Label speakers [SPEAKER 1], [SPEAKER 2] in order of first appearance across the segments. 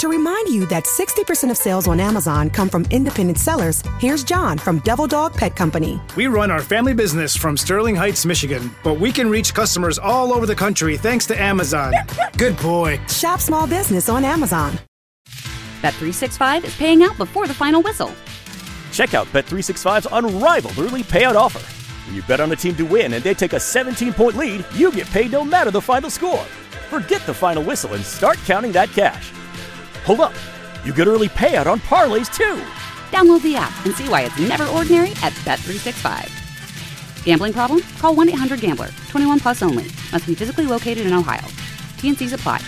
[SPEAKER 1] To remind you that 60% of sales on Amazon come from independent sellers, here's John from Devil Dog Pet Company.
[SPEAKER 2] We run our family business from Sterling Heights, Michigan, but we can reach customers all over the country thanks to Amazon. Good boy.
[SPEAKER 1] Shop small business on Amazon.
[SPEAKER 3] Bet365 is paying out before the final whistle.
[SPEAKER 4] Check out Bet365's unrivaled early payout offer. When you bet on a team to win and they take a 17-point lead, you get paid no matter the final score. Forget the final whistle and start counting that cash. Hold up. You get early payout on parlays, too.
[SPEAKER 3] Download the app and see why it's never ordinary at Bet365. Gambling problem? Call 1-800-GAMBLER. 21 plus only. Must be physically located in Ohio. T&Cs apply.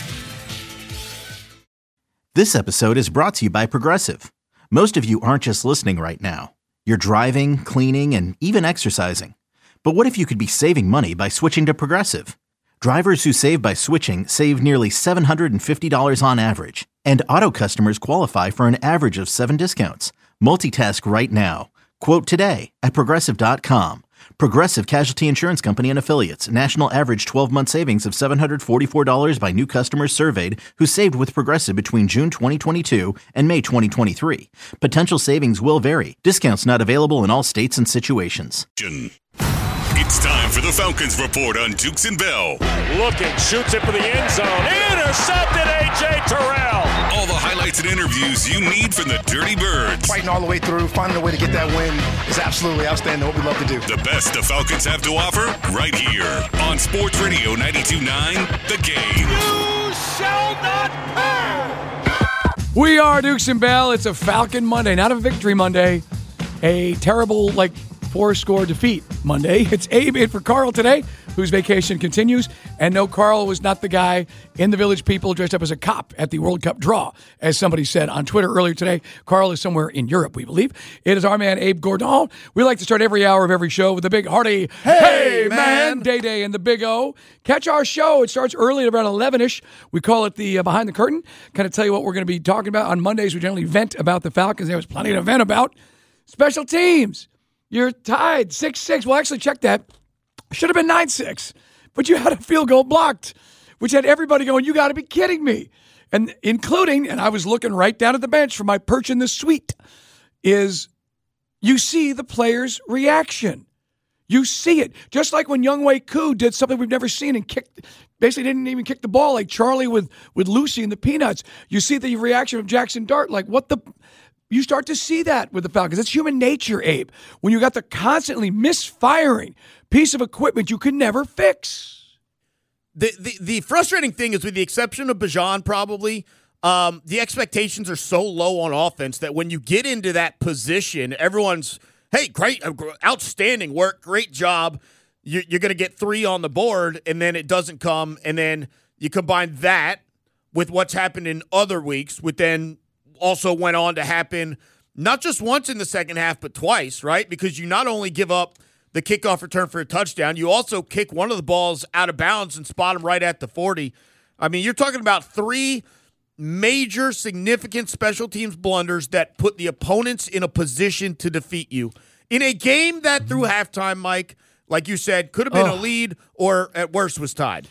[SPEAKER 5] This episode is brought to you by Progressive. Most of you aren't just listening right now. You're driving, cleaning, and even exercising. But what if you could be saving money by switching to Progressive? Drivers who save by switching save nearly $750 on average. And auto customers qualify for an average of 7 discounts. Multitask right now. Quote today at Progressive.com. Progressive Casualty Insurance Company and Affiliates. National average 12-month savings of $744 by new customers surveyed who saved with Progressive between June 2022 and May 2023. Potential savings will vary. Discounts not available in all states and situations.
[SPEAKER 6] It's time for the Falcons Report on Dukes and Bell.
[SPEAKER 7] Looking, shoots it for the end zone. Intercepted, A.J. Terrell.
[SPEAKER 6] All the highlights and interviews you need from the Dirty Birds.
[SPEAKER 8] Fighting all the way through, finding a way to get that win is absolutely outstanding. What we love to do.
[SPEAKER 6] The best the Falcons have to offer right here on Sports Radio 92.9 The Game.
[SPEAKER 7] You shall not pass.
[SPEAKER 9] We are Dukes and Bell. It's a Falcon Monday, not a victory Monday. A terrible, 4-score defeat Monday. It's Abe in for Carl today, whose vacation continues. And no, Carl was not the guy in the Village People dressed up as a cop at the World Cup draw, as somebody said on Twitter earlier today. Carl is somewhere in Europe, we believe. It is our man, Abe Gordon. We like to start every hour of every show with the big hearty, hey, man, Day and the Big O. Catch our show. It starts early at around 11-ish. We call it the Behind the Curtain. Kind of tell you what we're going to be talking about. On Mondays, we generally vent about the Falcons. There was plenty to vent about. Special teams. You're tied 6-6. Well, actually, check that. Should have been 9-6. But you had a field goal blocked, which had everybody going, you got to be kidding me. And including, and I was looking right down at the bench from my perch in the suite, is you see the player's reaction. You see it. Just like when Younghoe Koo did something we've never seen and basically didn't even kick the ball, like Charlie with Lucy and the Peanuts. You see the reaction of Jackson Dart, like what the... You start to see that with the Falcons. It's human nature, Abe. When you got the constantly misfiring piece of equipment you could never fix.
[SPEAKER 10] The frustrating thing is, with the exception of Bijan probably, the expectations are so low on offense that when you get into that position, everyone's, hey, great, outstanding work, great job. You're going to get 3 on the board, and then it doesn't come. And then you combine that with what's happened in other weeks, with then also went on to happen not just once in the second half, but twice, right? Because you not only give up the kickoff return for a touchdown, you also kick one of the balls out of bounds and spot them right at the 40. I mean, you're talking about 3 major significant special teams blunders that put the opponents in a position to defeat you. In a game that through halftime, Mike, like you said, could have been a lead or at worst was tied.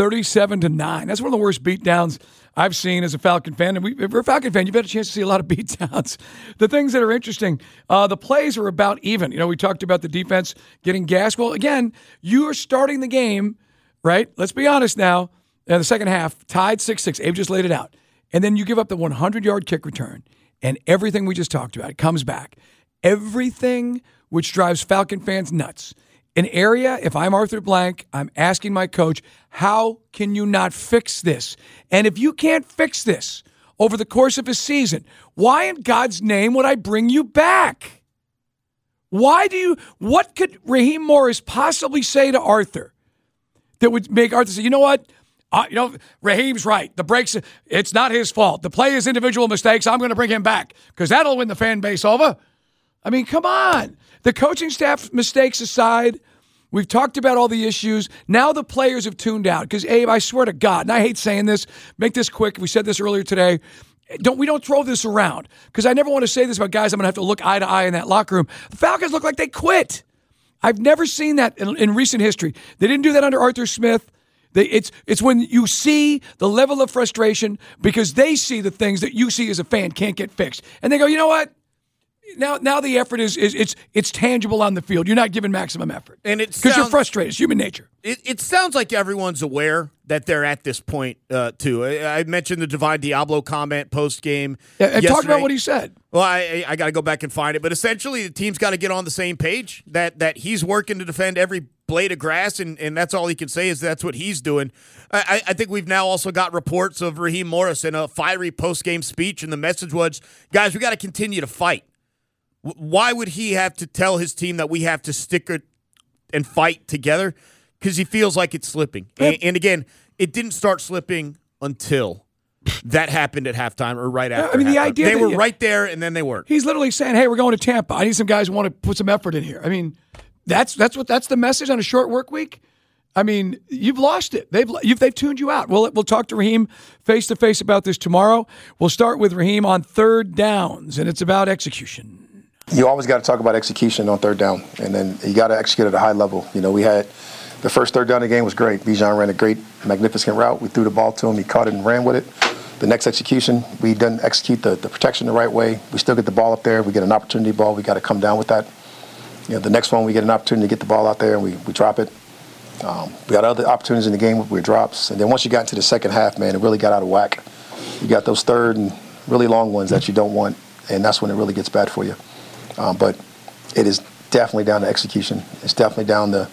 [SPEAKER 9] 37-9. That's one of the worst beatdowns I've seen as a Falcon fan. And if you're a Falcon fan, you've had a chance to see a lot of beatdowns. The things that are interesting, the plays are about even. You know, we talked about the defense getting gas. Well, again, you are starting the game, right? Let's be honest now. In the second half, tied 6-6. Abe just laid it out. And then you give up the 100-yard kick return. And everything we just talked about, it comes back. Everything which drives Falcon fans nuts. An area, if I'm Arthur Blank, I'm asking my coach, how can you not fix this? And if you can't fix this over the course of a season, why in God's name would I bring you back? What could Raheem Morris possibly say to Arthur that would make Arthur say, you know what? Raheem's right. The breaks, it's not his fault. The play is individual mistakes. I'm going to bring him back because that'll win the fan base over. I mean, come on. The coaching staff mistakes aside, we've talked about all the issues. Now the players have tuned out because, Abe, I swear to God, and I hate saying this, make this quick. We said this earlier today. We don't throw this around because I never want to say this about guys I'm going to have to look eye to eye in that locker room. The Falcons look like they quit. I've never seen that in recent history. They didn't do that under Arthur Smith. It's when you see the level of frustration because they see the things that you see as a fan can't get fixed. And they go, you know what? Now the effort is it's tangible on the field. You're not giving maximum effort.
[SPEAKER 10] And
[SPEAKER 9] because you're frustrated. It's human nature.
[SPEAKER 10] It sounds like everyone's aware that they're at this point, too. I mentioned the Divine Diablo comment post-game yesterday.
[SPEAKER 9] Talk about what he said.
[SPEAKER 10] Well, I got to go back and find it. But essentially, the team's got to get on the same page, that he's working to defend every blade of grass, and that's all he can say is that's what he's doing. I think we've now also got reports of Raheem Morris in a fiery post-game speech, and the message was, guys, we got to continue to fight. Why would he have to tell his team that we have to stick and fight together? Because he feels like it's slipping. And again, it didn't start slipping until that happened at halftime or right after.
[SPEAKER 9] I mean, the idea
[SPEAKER 10] they were right there and then they weren't.
[SPEAKER 9] He's literally saying, "Hey, we're going to Tampa. I need some guys who want to put some effort in here." I mean, that's the message on a short work week. I mean, you've lost it. They've tuned you out. We'll talk to Raheem face to face about this tomorrow. We'll start with Raheem on third downs, and it's about execution.
[SPEAKER 8] You always got to talk about execution on third down, and then you got to execute at a high level. We had the first third down of the game was great. Bijan ran a great, magnificent route. We threw the ball to him. He caught it and ran with it. The next execution, we didn't execute the protection the right way. We still get the ball up there. We get an opportunity ball. We got to come down with that. The next one, we get an opportunity to get the ball out there, and we drop it. We got other opportunities in the game with drops. And then once you got into the second half, man, it really got out of whack. You got those third and really long ones that you don't want, and that's when it really gets bad for you. But it is definitely down to execution. It's definitely down to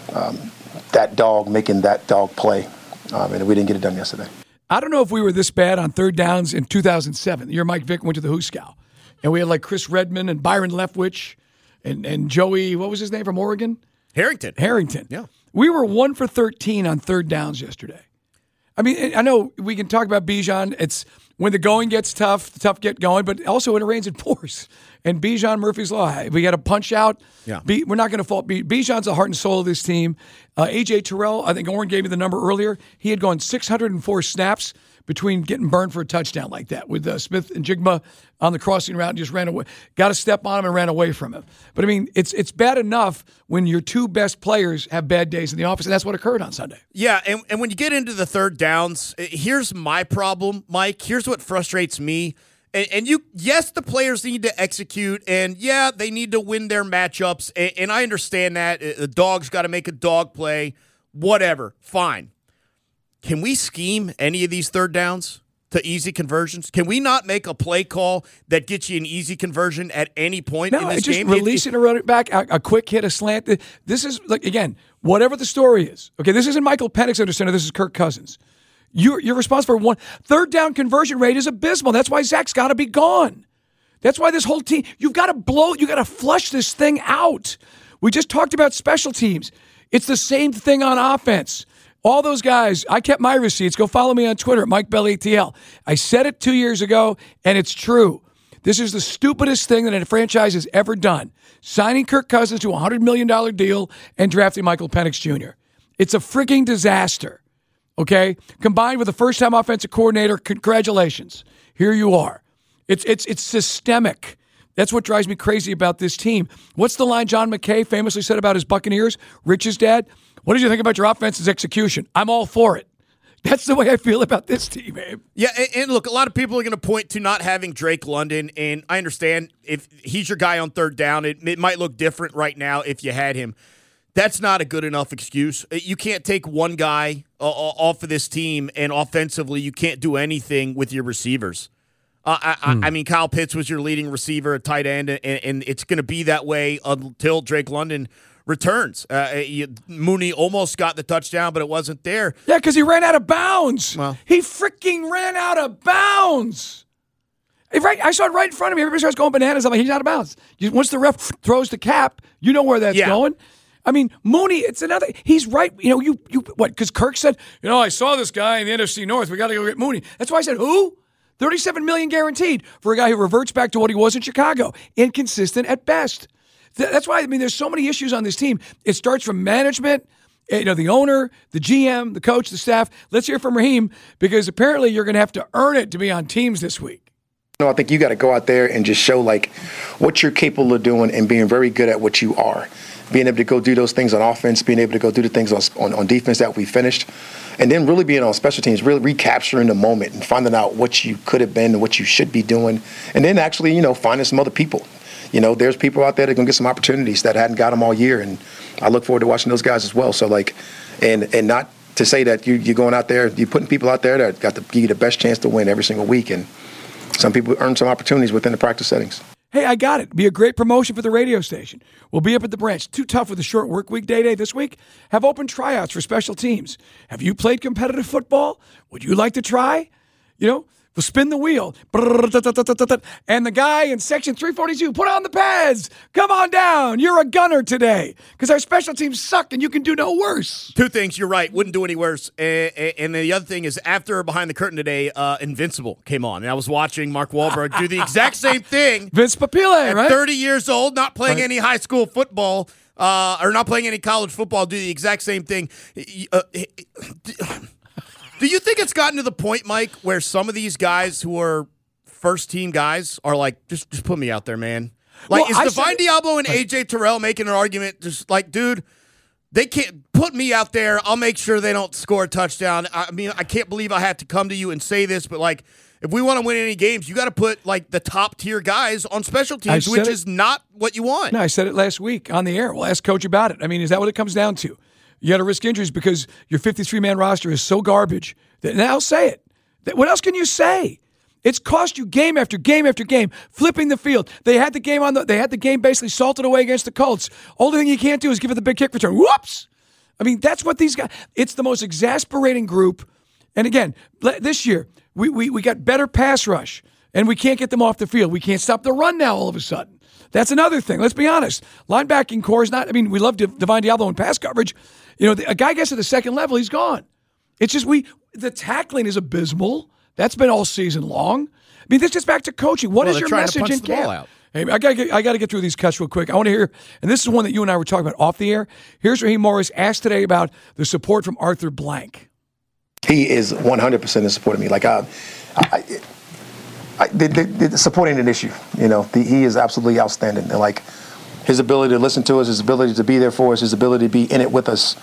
[SPEAKER 8] that dog making that dog play. And we didn't get it done yesterday.
[SPEAKER 9] I don't know if we were this bad on third downs in 2007. The year Mike Vick went to the Hooskow. And we had like Chris Redmond and Byron Leftwich and Joey, what was his name from Oregon? Harrington.
[SPEAKER 10] Yeah.
[SPEAKER 9] We were 1 for 13 on third downs yesterday. I mean, I know we can talk about Bijan. It's when the going gets tough, the tough get going, but also when it rains, it pours. And Bijan, Murphy's Law, we got to punch out.
[SPEAKER 10] Yeah.
[SPEAKER 9] We're not going to fault Bijan's the heart and soul of this team. A.J. Terrell, I think Oren gave me the number earlier. He had gone 604 snaps between getting burned for a touchdown like that with Smith and Jigma on the crossing route and just ran away. Got a step on him and ran away from him. But, I mean, it's bad enough when your two best players have bad days in the office, and that's what occurred on Sunday.
[SPEAKER 10] Yeah, and when you get into the third downs, here's my problem, Mike. Here's what frustrates me. And yes, the players need to execute, and yeah, they need to win their matchups, and I understand that. The dog's got to make a dog play, whatever, fine. Can we scheme any of these third downs to easy conversions? Can we not make a play call that gets you an easy conversion at any point in this game?
[SPEAKER 9] No, just release it and run it back, a quick hit, a slant. This is, like, again, whatever the story is. Okay, this isn't Michael Penix under center. This is Kirk Cousins. You're responsible for one. Third down conversion rate is abysmal. That's why Zach's got to be gone. That's why this whole team, you've got to flush this thing out. We just talked about special teams. It's the same thing on offense. All those guys, I kept my receipts. Go follow me on Twitter at MikeBellATL. I said it 2 years ago, and it's true. This is the stupidest thing that a franchise has ever done. Signing Kirk Cousins to a $100 million deal and drafting Michael Penix Jr. It's a freaking disaster. Okay? Combined with a first-time offensive coordinator, congratulations. Here you are. It's systemic. That's what drives me crazy about this team. What's the line John McKay famously said about his Buccaneers, Rich's dad? What did you think about your offense's execution? I'm all for it. That's the way I feel about this team, Abe.
[SPEAKER 10] Yeah, and look, a lot of people are going to point to not having Drake London, and I understand if he's your guy on third down, it might look different right now if you had him. That's not a good enough excuse. You can't take one guy off of this team, and offensively, you can't do anything with your receivers. I mean, Kyle Pitts was your leading receiver at tight end, and it's going to be that way until Drake London returns. Mooney almost got the touchdown, but it wasn't there.
[SPEAKER 9] Yeah, because he ran out of bounds.
[SPEAKER 10] Well,
[SPEAKER 9] he freaking ran out of bounds. I saw it right in front of me. Everybody starts going bananas. I'm like, he's out of bounds. Once the ref throws the cap, you know where that's going. I mean, Mooney, it's another. He's right. You what? Because Kirk said, I saw this guy in the NFC North. We got to go get Mooney. That's why I said, who? $37 million guaranteed for a guy who reverts back to what he was in Chicago. Inconsistent at best. That's why, there's so many issues on this team. It starts from management, the owner, the GM, the coach, the staff. Let's hear from Raheem, because apparently you're going to have to earn it to be on teams this week.
[SPEAKER 8] I think you got to go out there and just show what you're capable of doing and being very good at what you are. being able to go do those things on offense, being able to go do the things on defense that we finished, and then really being on special teams, really recapturing the moment and finding out what you could have been and what you should be doing, and then actually, finding some other people. There's people out there that are going to get some opportunities that hadn't got them all year, and I look forward to watching those guys as well. So, and not to say that you're going out there, you're putting people out there that got to give you the best chance to win every single week, and some people earn some opportunities within the practice settings.
[SPEAKER 9] Hey, I got it. Be a great promotion for the radio station. We'll be up at the branch. Too tough with a short work week day this week. Have open tryouts for special teams. Have you played competitive football? Would you like to try? We'll spin the wheel. And the guy in section 342, put on the pads. Come on down. You're a gunner today because our special teams suck and you can do no worse.
[SPEAKER 10] Two things. You're right. Wouldn't do any worse. And the other thing is after Behind the Curtain today, Invincible came on. And I was watching Mark Wahlberg do the exact same thing.
[SPEAKER 9] Vince Papille, right?
[SPEAKER 10] At 30 years old, not playing any high school football or not playing any college football, do the exact same thing. Do you think it's gotten to the point, Mike, where some of these guys who are first-team guys are like, just put me out there, man? Is Divine Diablo and A.J. Terrell making an argument just like, dude, they can't put me out there. I'll make sure they don't score a touchdown. I mean, I can't believe I have to come to you and say this, but, if we want to win any games, you got to put, the top-tier guys on special teams, which is not what you want.
[SPEAKER 9] No, I said it last week on the air. We'll ask Coach about it. I mean, is that what it comes down to? You got to risk injuries because your 53-man roster is so garbage. Now say it. What else can you say? It's cost you game after game after game, flipping the field. They had the game basically salted away against the Colts. Only thing you can't do is give it the big kick return. Whoops! I mean, that's what these guys. It's the most exasperating group. And again, this year we got better pass rush, and we can't get them off the field. We can't stop the run now. All of a sudden. That's another thing. Let's be honest. Linebacking core is not. I mean, we love Divine Diablo in pass coverage. A guy gets to the second level, he's gone. It's just the tackling is abysmal. That's been all season long. I mean, this gets back to coaching. What is your message in camp? Hey, I got to get through these cuts real quick. I want to hear, and this is one that you and I were talking about off the air. Here's Raheem Morris asked today about the support from Arthur Blank.
[SPEAKER 8] He is 100% in support of me. The support ain't an issue. He is absolutely outstanding. And his ability to listen to us, his ability to be there for us, his ability to be in it with us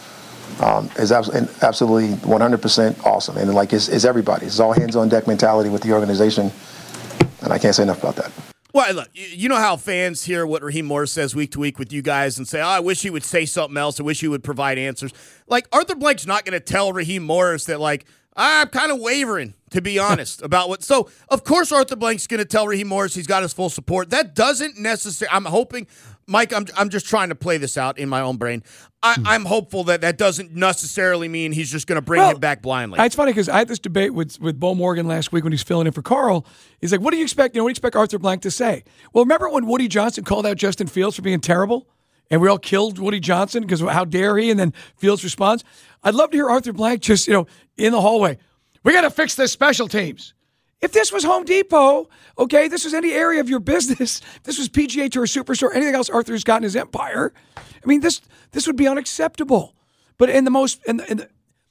[SPEAKER 8] is absolutely 100% awesome. And it's everybody. It's all hands on deck mentality with the organization. And I can't say enough about that.
[SPEAKER 10] Well, look, you know how fans hear what Raheem Morris says week to week with you guys and say, I wish he would say something else. I wish he would provide answers. Arthur Blank's not going to tell Raheem Morris that, I'm kind of wavering, to be honest, about what. So, of course, Arthur Blank's going to tell Raheem Morris he's got his full support. That doesn't necessarily – I'm hoping – Mike, I'm just trying to play this out in my own brain. I'm hopeful that doesn't necessarily mean he's just going to bring him back blindly.
[SPEAKER 9] It's funny because I had this debate with Bo Morgan last week when he's filling in for Carl. He's like, what do you expect? What do you expect Arthur Blank to say? Well, remember when Woody Johnson called out Justin Fields for being terrible? And we all killed Woody Johnson because how dare he? And then Fields responds. I'd love to hear Arthur Blank just, in the hallway. We got to fix this special teams. If this was Home Depot, okay, this was any area of your business, this was PGA Tour Superstore, anything else Arthur's got in his empire, I mean, this would be unacceptable. But in the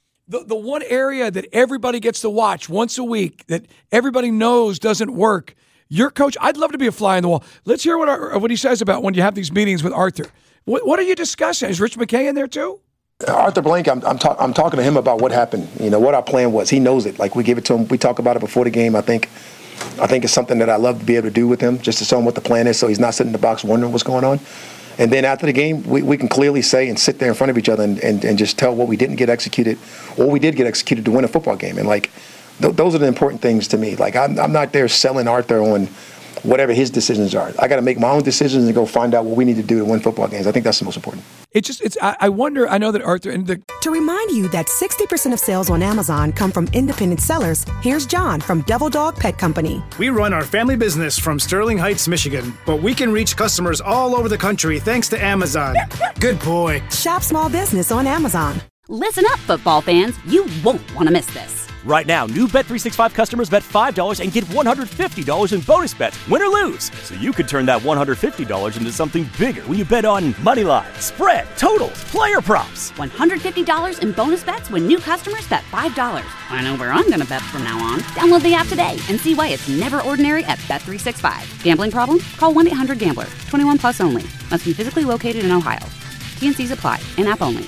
[SPEAKER 9] one area that everybody gets to watch once a week, that everybody knows doesn't work, your coach, I'd love to be a fly on the wall. Let's hear what he says about when you have these meetings with Arthur. What are you discussing? Is Rich McKay in there too?
[SPEAKER 8] Arthur Blank, I'm talking to him about what happened. What our plan was. He knows it. We give it to him. We talk about it before the game. I think it's something that I love to be able to do with him, just to show him what the plan is, so he's not sitting in the box wondering what's going on. And then after the game, we can clearly say and sit there in front of each other and just tell what we didn't get executed, or we did get executed to win a football game. And those are the important things to me. I'm not there selling Arthur on whatever his decisions are. I got to make my own decisions and go find out what we need to do to win football games. I think that's the most important.
[SPEAKER 9] I wonder, I know that Arthur
[SPEAKER 1] To remind you that 60% of sales on Amazon come from independent sellers, here's John from Devil Dog Pet Company.
[SPEAKER 2] We run our family business from Sterling Heights, Michigan, but we can reach customers all over the country thanks to Amazon. Good boy.
[SPEAKER 1] Shop small business on Amazon.
[SPEAKER 3] Listen up, football fans. You won't want to miss this.
[SPEAKER 4] Right now, new Bet365 customers bet $5 and get $150 in bonus bets, win or lose. So you could turn that $150 into something bigger when you bet on money line, spread, totals, player props.
[SPEAKER 3] $150 in bonus bets when new customers bet $5. I know where I'm going to bet from now on. Download the app today and see why it's never ordinary at Bet365. Gambling problem? Call 1-800-GAMBLER. 21 plus only. Must be physically located in Ohio. T&Cs apply. In-app only.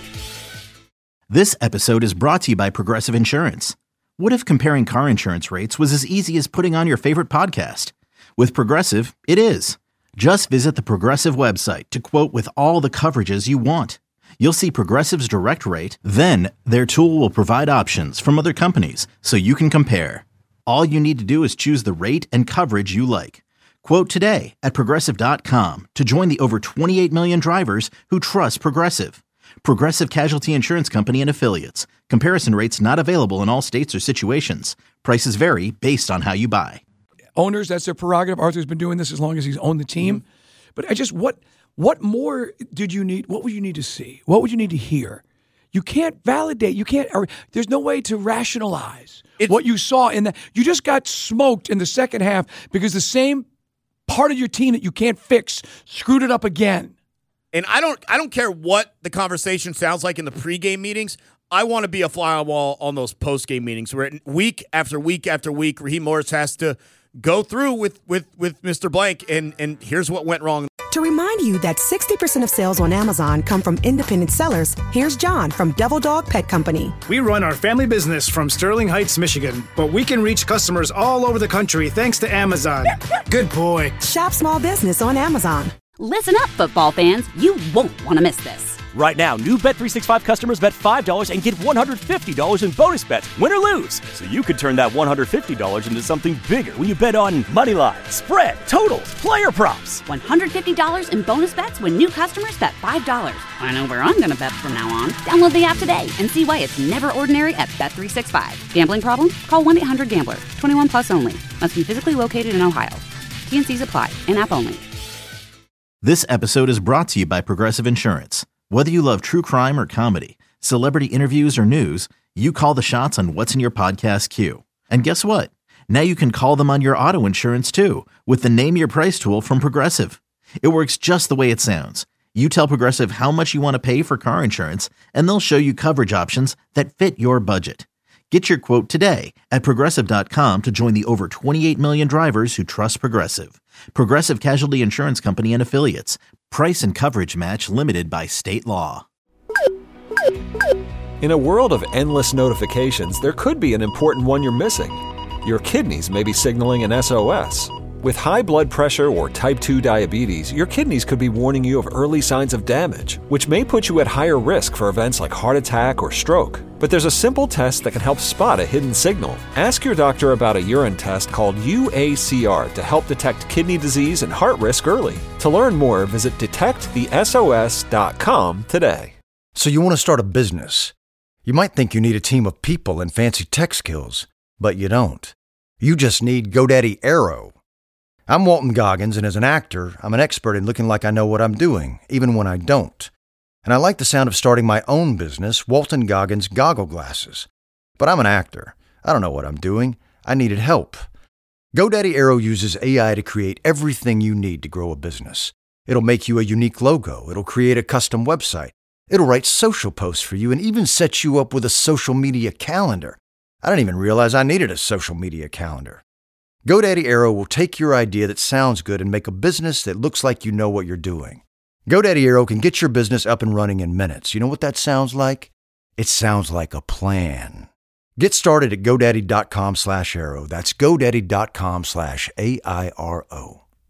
[SPEAKER 5] This episode is brought to you by Progressive Insurance. What if comparing car insurance rates was as easy as putting on your favorite podcast? With Progressive, it is. Just visit the Progressive website to quote with all the coverages you want. You'll see Progressive's direct rate, then their tool will provide options from other companies so you can compare. All you need to do is choose the rate and coverage you like. Quote today at Progressive.com to join the over 28 million drivers who trust Progressive. Progressive Casualty Insurance Company and Affiliates. Comparison rates not available in all states or situations. Prices vary based on how you buy.
[SPEAKER 9] Owners, that's their prerogative. Arthur's been doing this as long as he's owned the team. Mm-hmm. But what more did you need? What would you need to see? What would you need to hear? You can't validate. You can't. There's no way to rationalize what you saw in that. You just got smoked in the second half because the same part of your team that you can't fix screwed it up again.
[SPEAKER 10] And I don't care what the conversation sounds like in the pregame meetings. I want to be a fly on the wall on those postgame meetings where week after week after week, Raheem Morris has to go through with Mr. Blank and here's what went wrong.
[SPEAKER 1] To remind you that 60% of sales on Amazon come from independent sellers, here's John from Devil Dog Pet Company.
[SPEAKER 2] We run our family business from Sterling Heights, Michigan, but we can reach customers all over the country thanks to Amazon. Good boy.
[SPEAKER 1] Shop small business on Amazon.
[SPEAKER 3] Listen up, football fans. You won't want to miss this.
[SPEAKER 4] Right now, new Bet365 customers bet $5 and get $150 in bonus bets, win or lose. So you could turn that $150 into something bigger when you bet on money line, spread, totals, player props.
[SPEAKER 3] $150 in bonus bets when new customers bet $5. I know where I'm going to bet from now on. Download the app today and see why it's never ordinary at Bet365. Gambling problem? Call 1-800-GAMBLER. 21 plus only. Must be physically located in Ohio. T&Cs apply. In-app only.
[SPEAKER 5] This episode is brought to you by Progressive Insurance. Whether you love true crime or comedy, celebrity interviews or news, you call the shots on what's in your podcast queue. And guess what? Now you can call them on your auto insurance too with the Name Your Price tool from Progressive. It works just the way it sounds. You tell Progressive how much you want to pay for car insurance, and they'll show you coverage options that fit your budget. Get your quote today at Progressive.com to join the over 28 million drivers who trust Progressive. Progressive Casualty Insurance Company and Affiliates. Price and coverage match limited by state law.
[SPEAKER 11] In a world of endless notifications, there could be an important one you're missing. Your kidneys may be signaling an SOS. With high blood pressure or type 2 diabetes, your kidneys could be warning you of early signs of damage, which may put you at higher risk for events like heart attack or stroke. But there's a simple test that can help spot a hidden signal. Ask your doctor about a urine test called UACR to help detect kidney disease and heart risk early. To learn more, visit detectthesos.com today.
[SPEAKER 12] So you want to start a business. You might think you need a team of people and fancy tech skills, but you don't. You just need GoDaddy Aero. I'm Walton Goggins, and as an actor, I'm an expert in looking like I know what I'm doing, even when I don't. And I like the sound of starting my own business, Walton Goggins Goggle Glasses. But I'm an actor. I don't know what I'm doing. I needed help. GoDaddy Aero uses AI to create everything you need to grow a business. It'll make you a unique logo. It'll create a custom website. It'll write social posts for you and even set you up with a social media calendar. I didn't even realize I needed a social media calendar. GoDaddy Aero will take your idea that sounds good and make a business that looks like you know what you're doing. GoDaddy Aero can get your business up and running in minutes. You know what that sounds like? It sounds like a plan. Get started at GoDaddy.com/Aero. That's GoDaddy.com/AIRO.